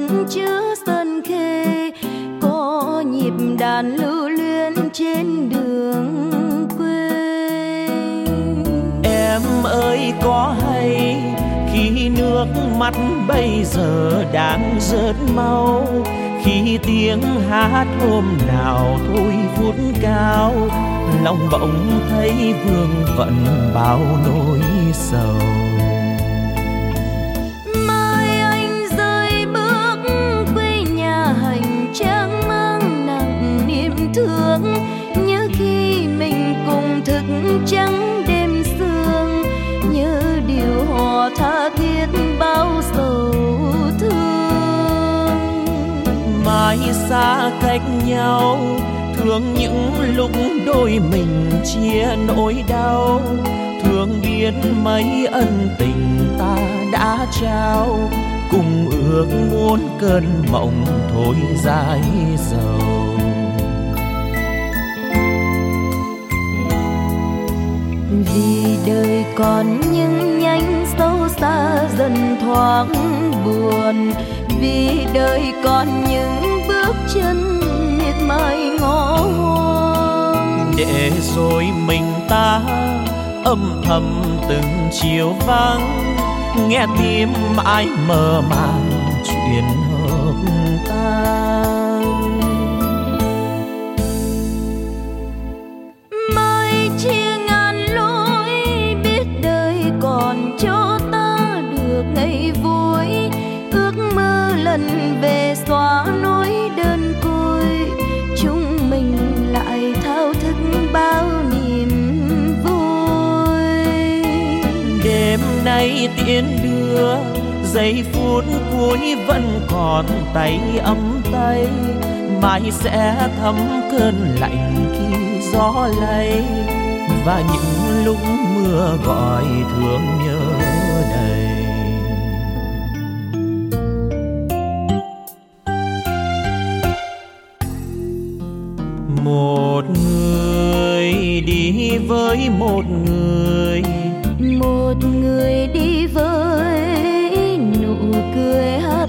chứa sơn khê, có nhịp đàn lưu luyến trên đường quê. Em ơi có hay khi nước mắt bây giờ đang rớt mau, khi tiếng hát hôm nào thôi vút cao, lòng bỗng thấy vương vẩn bao nỗi sầu. Mai anh rơi bước quê nhà hành trang mang nặng niềm thương, nhớ khi mình cùng thức trắng đêm sương, nhớ điều họ tha thiết bao sầu thương. Mãi xa cách nhau, thương những lúc đôi mình chia nỗi đau, thương biết mấy ân tình ta đã trao, cùng ước muốn cơn mộng thôi dài dầu. Vì đời còn những nhánh sâu xa dần thoáng buồn, vì đời còn những bước chân miệt mài ngõ hoang. Để rồi mình ta âm thầm từng chiều vắng, nghe tim ai mơ màng chuyện hợp tan. Mai chia ngàn lối, biết đời còn cho ta được ngày vui, ước mơ lần về xóa nỗi đơn côi, chúng mình lại thao thức bao niềm vui. Đêm nay tiễn đưa, giây phút cuối vẫn còn tay ấm tay, mai sẽ thấm cơn lạnh khi gió lay, và những lúc mưa gọi thương nhớ đầy. Một người đi với một người, một người đi với nụ cười hắt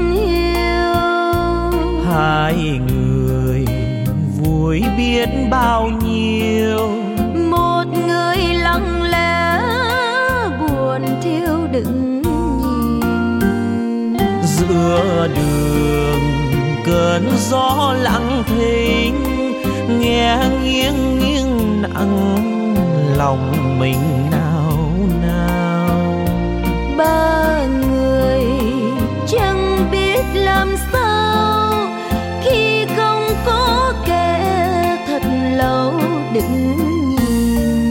hiu, hai người vui biết bao nhiêu, một người lặng lẽ buồn thiêu đựng nhìn. Giữa đường cơn gió lặng thinh, nghe nghiêng nghiêng nặng lòng mình nao nao. Ba người chẳng biết làm sao khi không có kẻ thật lâu đứng nhìn,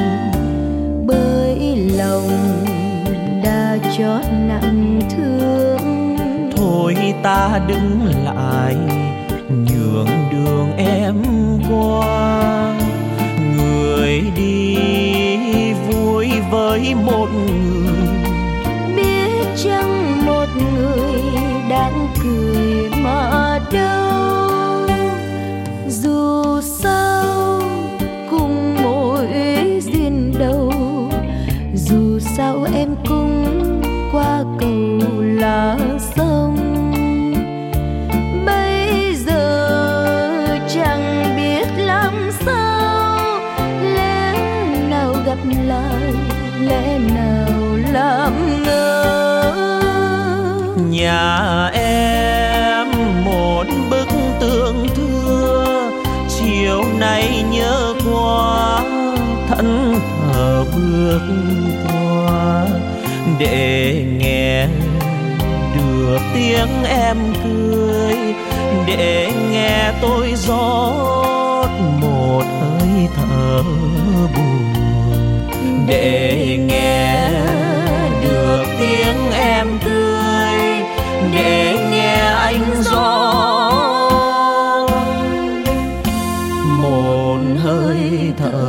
bởi lòng đã chót nặng thương. Thôi ta đứng lại nhường đường em qua, người đi vui với một người, biết chăng một người đang cười mà đâu. Dù sao cùng mỗi duyên đầu, dù sao em cũng qua cầu lá sông. Bây giờ chẳng biết làm sao, lẽ nào gặp lại, lẽ nào làm ngơ. Nhà em một bức tượng thưa, chiều nay nhớ qua thẫn thờ bước qua, để nghe được tiếng em cười, để nghe tôi rót một hơi thở buồn, để nghe được tiếng em cười, để nghe anh rót một hơi thở